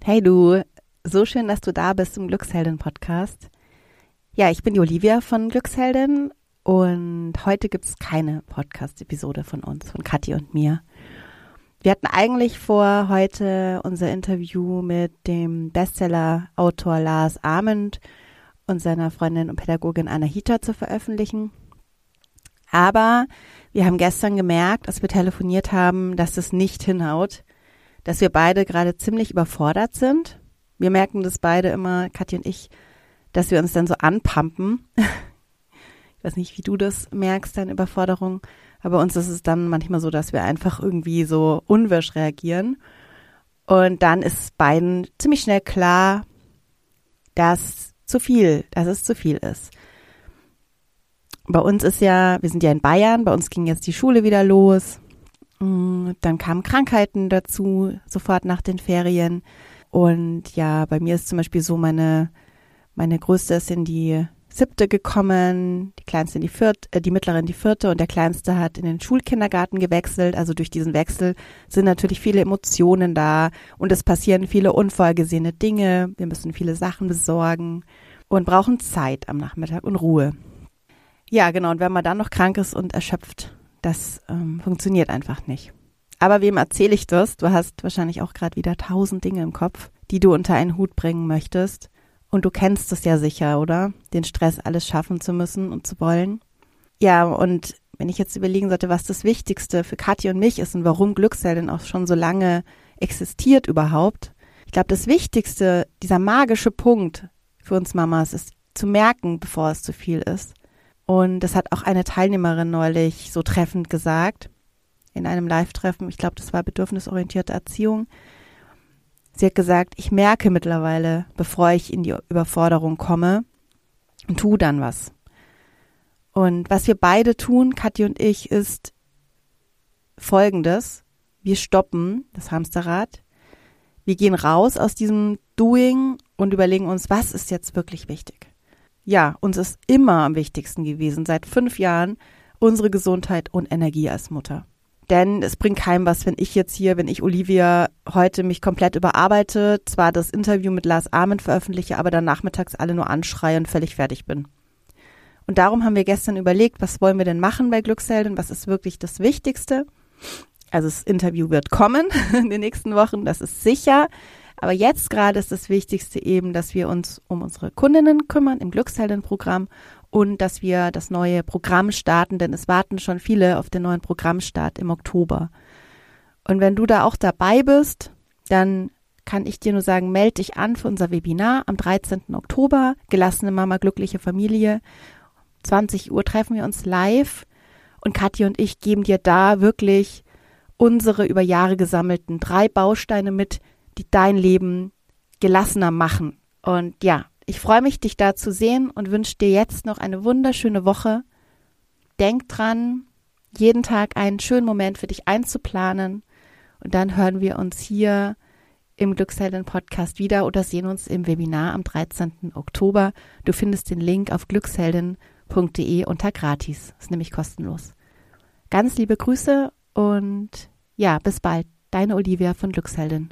Hey du, so schön, dass du da bist im Glücksheldin-Podcast. Ja, ich bin die Olivia von Glücksheldin und heute gibt es keine Podcast-Episode von uns, von Kathi und mir. Wir hatten eigentlich vor, heute unser Interview mit dem Bestseller-Autor Lars Ament und seiner Freundin und Pädagogin Anahita zu veröffentlichen. Aber wir haben gestern gemerkt, als wir telefoniert haben, dass das nicht hinhaut, dass wir beide gerade ziemlich überfordert sind. Wir merken das beide immer, Kathi und ich, dass wir uns dann so anpumpen. Ich weiß nicht, wie du das merkst, deine Überforderung. Aber bei uns ist es dann manchmal so, dass wir einfach irgendwie so unwirsch reagieren. Und dann ist beiden ziemlich schnell klar, dass es zu viel ist. Bei uns ist ja, wir sind ja in Bayern, bei uns ging jetzt die Schule wieder los. Dann kamen Krankheiten dazu, sofort nach den Ferien. Und ja, bei mir ist zum Beispiel so, meine Größte ist in die 7. gekommen, die Kleinste in die Mittlere in die 4. und der Kleinste hat in den Schulkindergarten gewechselt. Also durch diesen Wechsel sind natürlich viele Emotionen da und es passieren viele unvorhergesehene Dinge. Wir müssen viele Sachen besorgen und brauchen Zeit am Nachmittag und Ruhe. Ja, genau. Und wenn man dann noch krank ist und erschöpft, das funktioniert einfach nicht. Aber wem erzähle ich das? Du hast wahrscheinlich auch gerade wieder 1000 Dinge im Kopf, die du unter einen Hut bringen möchtest. Und du kennst es ja sicher, oder? Den Stress, alles schaffen zu müssen und zu wollen. Ja, und wenn ich jetzt überlegen sollte, was das Wichtigste für Kathi und mich ist und warum Glücksheldin auch schon so lange existiert überhaupt. Ich glaube, das Wichtigste, dieser magische Punkt für uns Mamas ist zu merken, bevor es zu viel ist. Und das hat auch eine Teilnehmerin neulich so treffend gesagt, in einem Live-Treffen. Ich glaube, das war bedürfnisorientierte Erziehung. Sie hat gesagt, ich merke mittlerweile, bevor ich in die Überforderung komme, und tue dann was. Und was wir beide tun, Kathi und ich, ist Folgendes. Wir stoppen das Hamsterrad. Wir gehen raus aus diesem Doing und überlegen uns, was ist jetzt wirklich wichtig. Ja, uns ist immer am wichtigsten gewesen, seit 5 Jahren, unsere Gesundheit und Energie als Mutter. Denn es bringt keinem was, wenn ich Olivia, heute mich komplett überarbeite, zwar das Interview mit Lars Ament veröffentliche, aber dann nachmittags alle nur anschreie und völlig fertig bin. Und darum haben wir gestern überlegt, was wollen wir denn machen bei Glücksheldin, was ist wirklich das Wichtigste? Also das Interview wird kommen in den nächsten Wochen, das ist sicher. Aber jetzt gerade ist das Wichtigste eben, dass wir uns um unsere Kundinnen kümmern im Glücksheldin-Programm und dass wir das neue Programm starten, denn es warten schon viele auf den neuen Programmstart im Oktober. Und wenn du da auch dabei bist, dann kann ich dir nur sagen, melde dich an für unser Webinar am 13. Oktober, gelassene Mama, glückliche Familie. 20 Uhr treffen wir uns live und Kathi und ich geben dir da wirklich unsere über Jahre gesammelten 3 Bausteine mit, die dein Leben gelassener machen. Und ja, ich freue mich, dich da zu sehen und wünsche dir jetzt noch eine wunderschöne Woche. Denk dran, jeden Tag einen schönen Moment für dich einzuplanen und dann hören wir uns hier im Glücksheldin-Podcast wieder oder sehen uns im Webinar am 13. Oktober. Du findest den Link auf glücksheldin.de unter gratis. Ist nämlich kostenlos. Ganz liebe Grüße und ja, bis bald. Deine Olivia von Glücksheldin.